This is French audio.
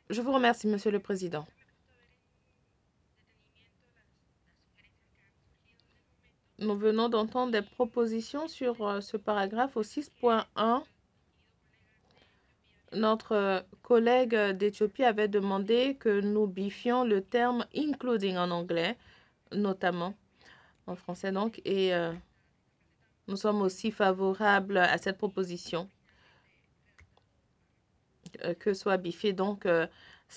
Je vous remercie, Monsieur le Président. Nous venons d'entendre des propositions sur ce paragraphe au 6.1. Notre collègue d'Éthiopie avait demandé que nous bifions le terme including en anglais, notamment en français donc, et nous sommes aussi favorables à cette proposition que soit biffé donc